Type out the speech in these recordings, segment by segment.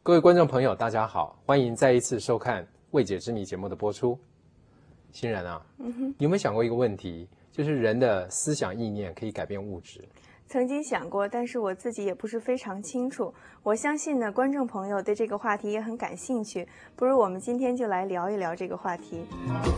各位观众朋友，大家好，欢迎再一次收看《未解之谜》节目的播出。欣然啊，你有没有想过一个问题，就是人的思想意念可以改变物质？ 曾经想过，但是我自己也不是非常清楚。我相信呢，观众朋友对这个话题也很感兴趣，不如我们今天就来聊一聊这个话题。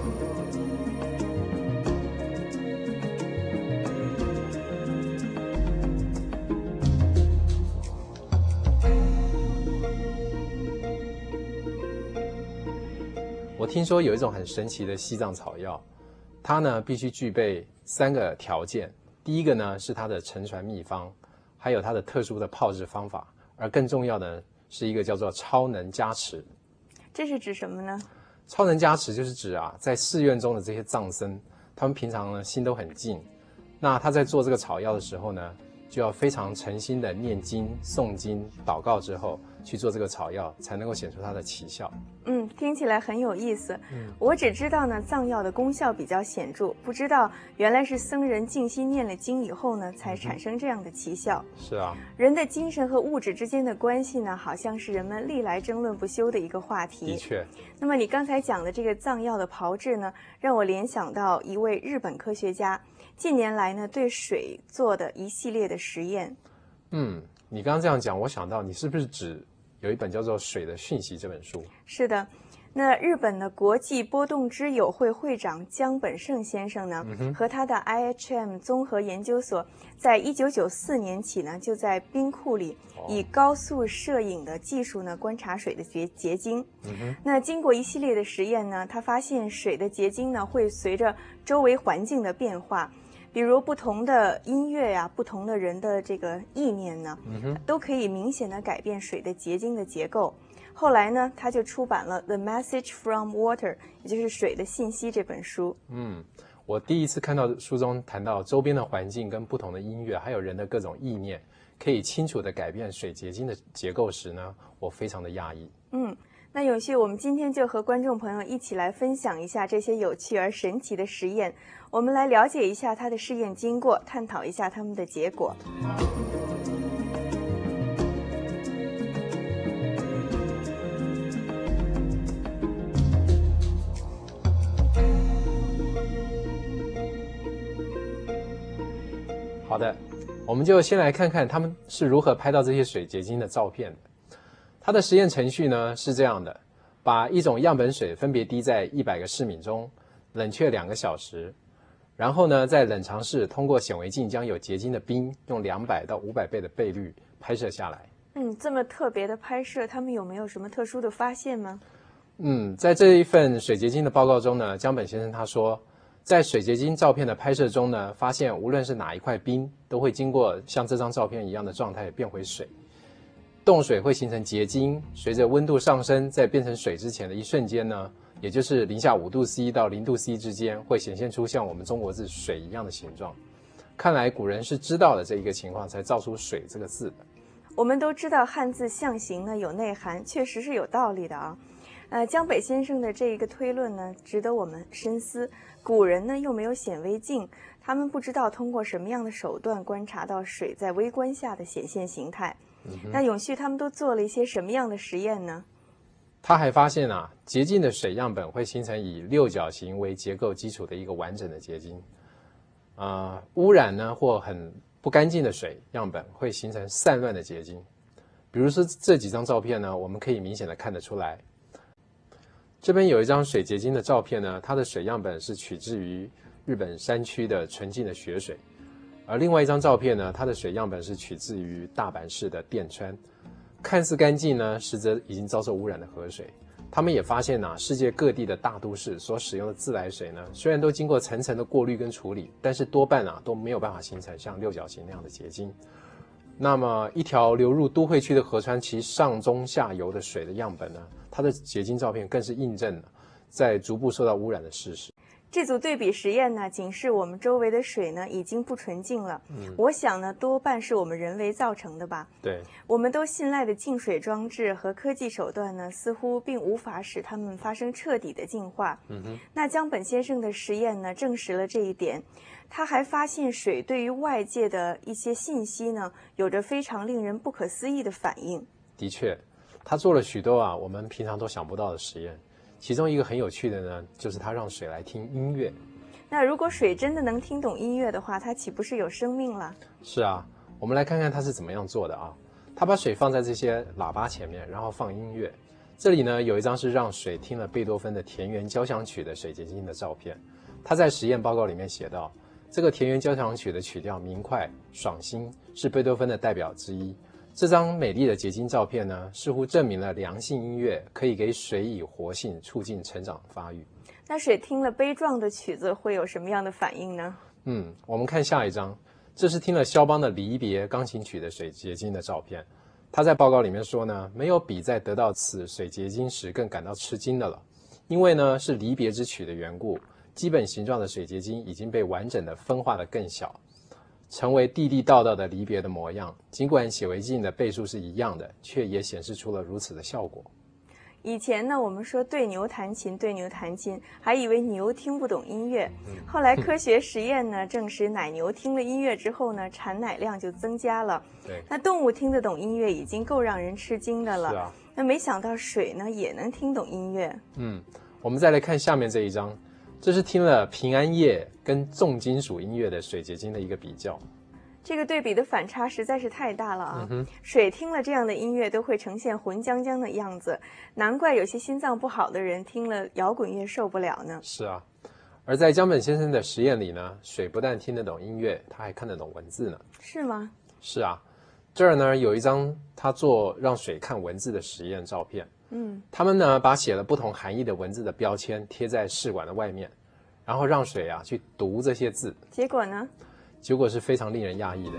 我听说有一种很神奇的西藏草药，它呢必须具备3个条件。第一个呢是它的沉传秘方，还有它的特殊的泡制方法，而更重要的是一个叫做超能加持。 这是指什么呢？ 超能加持就是指在寺院中的这些藏僧，他们平常呢心都很静，那他在做这个草药的时候呢，就要非常诚心的念经、诵经、祷告之后去做这个草药，才能够显出它的奇效。 听起来很有意思。我只知道呢，藏药的功效比较显著，不知道原来是僧人静心念了经以后呢，才产生这样的奇效。 是啊， 人的精神和物质之间的关系呢，好像是人们历来争论不休的一个话题。 的确。 那么你刚才讲的这个藏药的炮制呢，让我联想到一位日本科学家近年来呢对水做的一系列的实验。 你刚刚这样讲，我想到你是不是指有一本叫做《水的讯息》这本书？ 是的，那日本的国际波动之友会会长江本胜先生呢，和他的 IHM 综合研究所，在1994年起呢，就在冰库里以高速摄影的技术呢观察水的结晶。那经过一系列的实验呢，他发现水的结晶呢会随着周围环境的变化。比如不同的音乐呀，不同的人的这个意念呢，都可以明显的改变水的结晶的结构。后来呢，他就出版了《The Message from Water》，也就是水的信息这本书。 我第一次看到书中谈到周边的环境跟不同的音乐，还有人的各种意念，可以清楚的改变水结晶的结构时呢，我非常的讶异。 那永旭，我们今天就和观众朋友一起来分享一下这些有趣而神奇的实验，我们来了解一下它的试验经过，探讨一下它们的结果。 好的，我们就先来看看他们是如何拍到这些水结晶的照片的。它的实验程序呢是这样的，把一种样本水分别滴在100个室敏中，冷却2个小时，然后呢在冷藏室通过显微镜将有结晶的冰用200到500倍的倍率拍摄下来。 这么特别的拍摄，他们有没有什么特殊的发现吗？ 在这一份水结晶的报告中呢，江本先生他说，在水结晶照片的拍摄中呢，发现无论是哪一块冰，都会经过像这张照片一样的状态变回水。冻水会形成结晶，随着温度上升，在变成水之前的一瞬间呢，也就是零下5度C 到0度C 之间，会显现出像我们中国字水一样的形状。看来古人是知道了这一个情况，才造出水这个字的。 我们都知道汉字象形呢有内涵，确实是有道理的啊。江北先生的这一个推论呢，值得我们深思。古人呢又没有显微镜，他们不知道通过什么样的手段观察到水在微观下的显现形态。那永旭他们都做了一些什么样的实验呢？ 他还发现洁净的水样本会形成以六角形为结构基础的一个完整的结晶。污染呢或很不干净的水样本会形成散乱的结晶。比如说这几张照片呢，我们可以明显的看得出来。这边有一张水结晶的照片呢，它的水样本是取自于日本山区的纯净的雪水。而另外一张照片呢，它的水样本是取自于大阪市的电川，看似干净呢，实则已经遭受污染的河水。他们也发现世界各地的大都市所使用的自来水呢，虽然都经过层层的过滤跟处理，但是多半都没有办法形成像六角形那样的结晶。那么一条流入都会区的河川，其上中下游的水的样本呢，它的结晶照片更是印证了在逐步受到污染的事实。 这组对比实验呢，警示我们周围的水呢已经不纯净了。我想呢，多半是我们人为造成的吧。 对， 我们都信赖的净水装置和科技手段呢，似乎并无法使它们发生彻底的净化。那江本先生的实验呢，证实了这一点。他还发现水对于外界的一些信息呢，有着非常令人不可思议的反应。 的确， 他做了许多我们平常都想不到的实验，其中一个很有趣的呢，就是他让水来听音乐。 那如果水真的能听懂音乐的话，它岂不是有生命了？ 是啊，我们来看看他是怎么样做的啊。他把水放在这些喇叭前面，然后放音乐。这里呢有一张是让水听了贝多芬的田园交响曲的水结晶的照片。他在实验报告里面写道，这个田园交响曲的曲调明快爽心，是贝多芬的代表之一。这张美丽的结晶照片呢，似乎证明了良性音乐可以给水以活性，促进成长发育。 那水听了悲壮的曲子会有什么样的反应呢？ 我们看下一张，这是听了肖邦的离别钢琴曲的水结晶的照片。他在报告里面说呢，没有比在得到此水结晶时更感到吃惊的了，因为呢是离别之曲的缘故，基本形状的水结晶已经被完整的分化得更小，成为地地道道的离别的模样。尽管显微镜的倍数是一样的，却也显示出了如此的效果。 以前呢，我们说对牛弹琴，对牛弹琴，还以为牛听不懂音乐。后来科学实验呢，证实奶牛听了音乐之后呢，产奶量就增加了。 对， 那动物听得懂音乐已经够让人吃惊的了。 是啊， 那没想到水呢也能听懂音乐。 我们再来看下面这一张，这是听了平安夜跟重金属音乐的水结晶的一个比较。 这个对比的反差实在是太大了啊！水听了这样的音乐都会呈现浑浆浆的样子，难怪有些心脏不好的人听了摇滚乐受不了呢。 是啊，而在江本先生的实验里呢，水不但听得懂音乐，他还看得懂文字呢。 是吗？ 是啊，这儿呢有一张他做让水看文字的实验照片。他们呢把写了不同含义的文字的标签贴在试管的外面，然后让水去读这些字。 结果呢？ 结果是非常令人讶异的。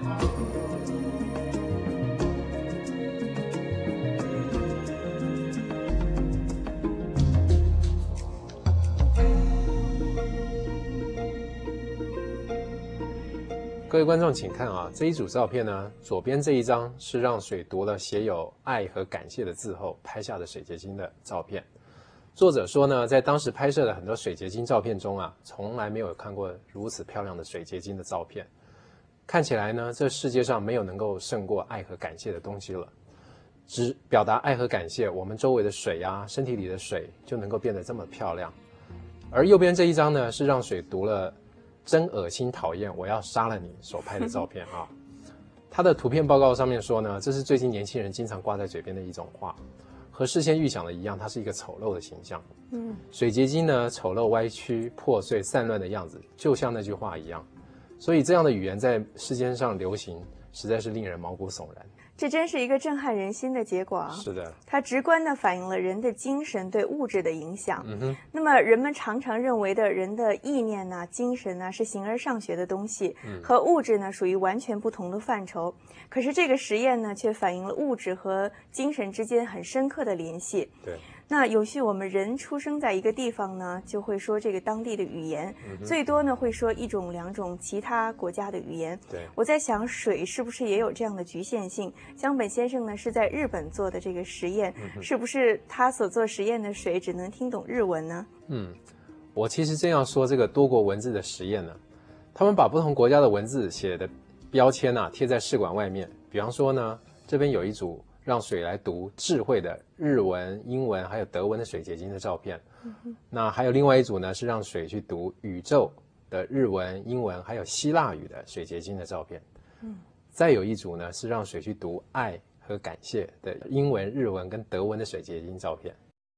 各位观众请看这一组照片呢，左边这一张是让水读了写有爱和感谢的字后拍下的水结晶的照片。作者说呢，在当时拍摄的很多水结晶照片中从来没有看过如此漂亮的水结晶的照片。看起来呢，这世界上没有能够胜过爱和感谢的东西了。只表达爱和感谢，我们周围的水身体里的水就能够变得这么漂亮。而右边这一张呢，是让水读了真恶心讨厌，我要杀了你所拍的照片它的图片报告上面说呢，这是最近年轻人经常挂在嘴边的一种话，和事先预想的一样，它是一个丑陋的形象。水结晶呢，丑陋歪曲破碎散乱的样子，就像那句话一样。所以这样的语言在世间上流行，实在是令人毛骨悚然。 这真是一个震撼人心的结果啊！ 是的， 它直观地反映了人的精神对物质的影响。那么人们常常认为的人的意念精神是形而上学的东西，和物质呢属于完全不同的范畴。可是这个实验呢，却反映了物质和精神之间很深刻的联系。 对。 那有序我们人出生在一个地方呢，就会说这个当地的语言，最多呢会说1种2种其他国家的语言。 对， 我在想水是不是也有这样的局限性？江本先生呢是在日本做的这个实验，是不是他所做实验的水只能听懂日文呢？ 我其实这样说这个多国文字的实验呢，他们把不同国家的文字写的标签贴在试管外面。比方说呢，这边有一组让水来读智慧的日文、英文还有德文的水结晶的照片。那还有另外一组呢，是让水去读宇宙的日文、英文还有希腊语的水结晶的照片。再有一组呢，是让水去读爱和感谢的英文、日文跟德文的水结晶照片。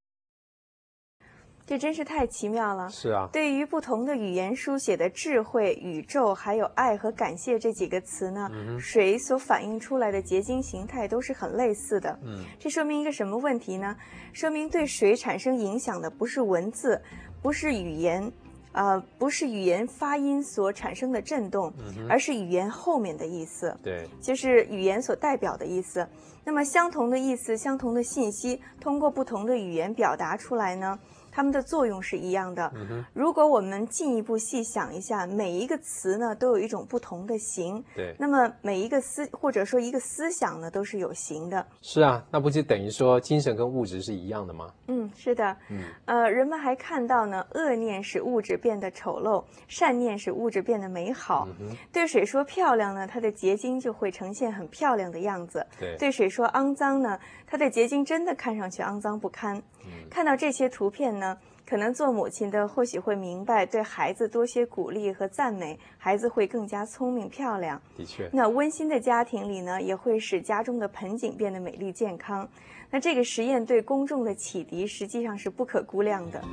这真是太奇妙了。 是啊， 对于不同的语言书写的智慧、宇宙还有爱和感谢这几个词呢，水所反映出来的结晶形态都是很类似的。这说明一个什么问题呢？说明对水产生影响的不是文字，不是语言，不是语言发音所产生的震动，而是语言后面的意思。 对， 就是语言所代表的意思。那么相同的意思、相同的信息，通过不同的语言表达出来呢， 它们的作用是一样的。如果我们进一步细想一下，每一个词呢都有一种不同的形， 对， 那么每一个或者说一个思想呢都是有形的。 是啊，那不就等于说精神跟物质是一样的吗？ 是的。人们还看到呢，恶念使物质变得丑陋，善念使物质变得美好。对水说漂亮呢，它的结晶就会呈现很漂亮的样子。对水说肮脏呢，它的结晶真的看上去肮脏不堪。看到这些图片呢，可能做母亲的或许会明白，对孩子多些鼓励和赞美，孩子会更加聪明漂亮。 的确， 那温馨的家庭里呢，也会使家中的盆景变得美丽健康。那这个实验对公众的启迪实际上是不可估量的。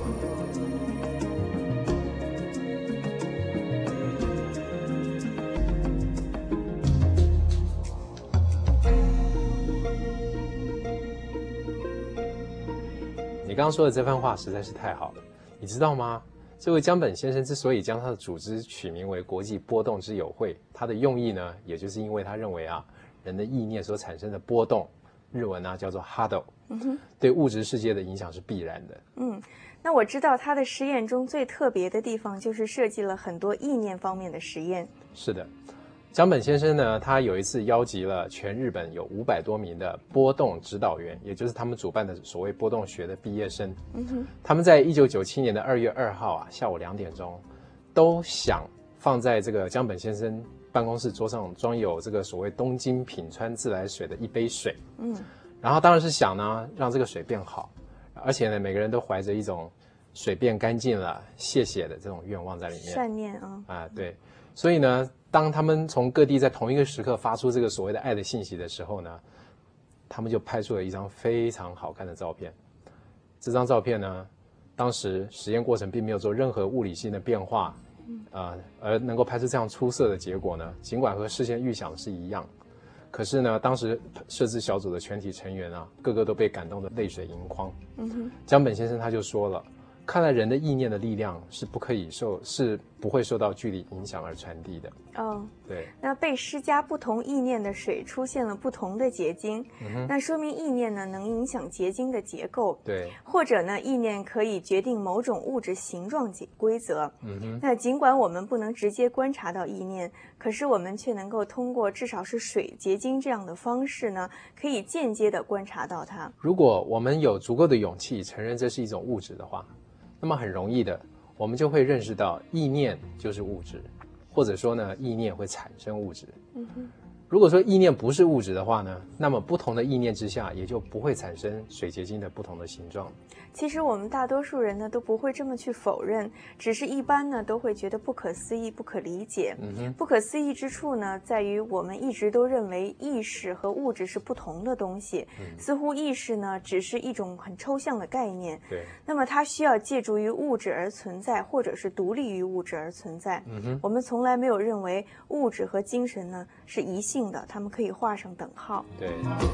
你刚刚说的这番话实在是太好了，你知道吗？这位江本先生之所以将他的组织取名为国际波动之友会，他的用意呢，也就是因为他认为人的意念所产生的波动，日文叫做 Hado，对物质世界的影响是必然的。 那我知道他的实验中最特别的地方就是设计了很多意念方面的实验。 是的，江本先生呢，他有一次邀集了全日本有500多名的波动指导员，也就是他们主办的所谓波动学的毕业生。他们在1997年的2月2号下午2点钟，都想放在这个江本先生办公室桌上装有这个所谓东京品川自来水的一杯水。然后当然是想呢，让这个水变好，而且呢，每个人都怀着一种水变干净了，谢谢的这种愿望在里面。 善念对。所以呢，当他们从各地在同一个时刻发出这个所谓的爱的信息的时候呢，他们就拍出了一张非常好看的照片。这张照片呢，当时实验过程并没有做任何物理性的变化，而能够拍出这样出色的结果呢，尽管和事先预想是一样，可是呢，当时摄制小组的全体成员个个都被感动得泪水盈眶。江本先生他就说了，看来人的意念的力量是不会受到距离影响而传递的。对。 那被施加不同意念的水出现了不同的结晶，那说明意念呢能影响结晶的结构。 对。 或者呢，意念可以决定某种物质形状及规则。那尽管我们不能直接观察到意念，可是我们却能够通过至少是水结晶这样的方式呢，可以间接的观察到它。 如果我们有足够的勇气承认这是一种物质的话，那么很容易的，我们就会认识到意念就是物质，或者说呢，意念会产生物质。如果说意念不是物质的话呢，那么不同的意念之下，也就不会产生水结晶的不同的形状。 其实我们大多数人呢都不会这么去否认，只是一般呢都会觉得不可思议、不可理解。不可思议之处呢，在于我们一直都认为意识和物质是不同的东西，似乎意识呢只是一种很抽象的概念。 对。 那么它需要借助于物质而存在，或者是独立于物质而存在。我们从来没有认为物质和精神呢是一性的，它们可以画上等号。 对。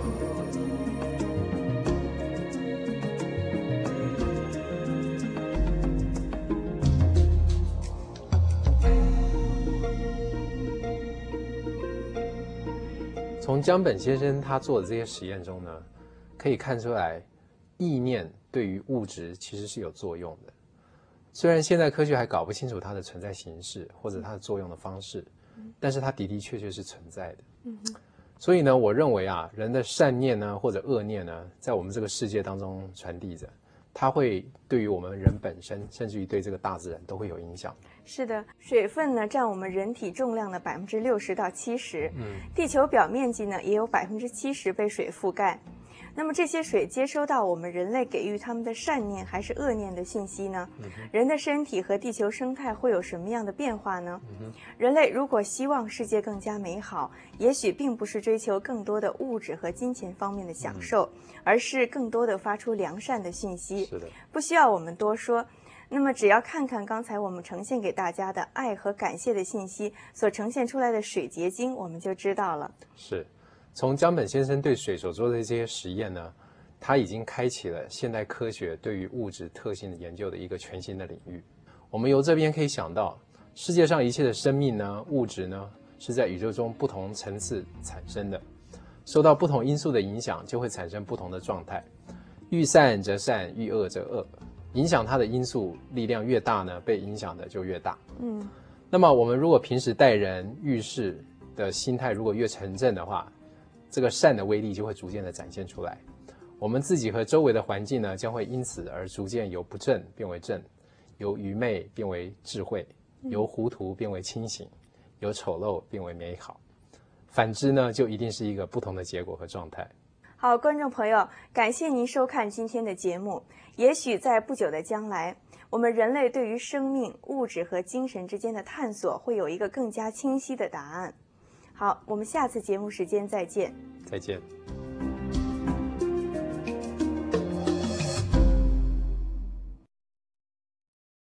从江本先生他做的这些实验中呢，可以看出来，意念对于物质其实是有作用的。虽然现在科学还搞不清楚它的存在形式或者它的作用的方式，但是它的的确确是存在的。所以呢，我认为人的善念呢或者恶念呢，在我们这个世界当中传递着，它会对于我们人本身，甚至于对这个大自然都会有影响。 是的，水分呢占我们人体重量的60%到70%，地球表面积呢也有70%被水覆盖。那么这些水接收到我们人类给予他们的善念还是恶念的信息呢？人的身体和地球生态会有什么样的变化呢？人类如果希望世界更加美好，也许并不是追求更多的物质和金钱方面的享受，而是更多的发出良善的讯息。 是的，不需要我们多说。那么只要看看刚才我们呈现给大家的爱和感谢的信息所呈现出来的水结晶，我们就知道了。 是。从江本先生对水所做的这些实验呢，他已经开启了现代科学对于物质特性的研究的一个全新的领域。我们由这边可以想到，世界上一切的生命呢，物质呢，是在宇宙中不同层次产生的，受到不同因素的影响，就会产生不同的状态。遇善则善，遇恶则恶。 影响它的因素力量越大呢，被影响的就越大。那么我们如果平时待人遇事的心态如果越沉正的话，这个善的威力就会逐渐的展现出来。我们自己和周围的环境呢，将会因此而逐渐由不正变为正，由愚昧变为智慧，由糊涂变为清醒，由丑陋变为美好。反之呢，就一定是一个不同的结果和状态。 好，观众朋友，感谢您收看今天的节目。也许在不久的将来，我们人类对于生命、物质和精神之间的探索会有一个更加清晰的答案。好，我们下次节目时间再见。 再见。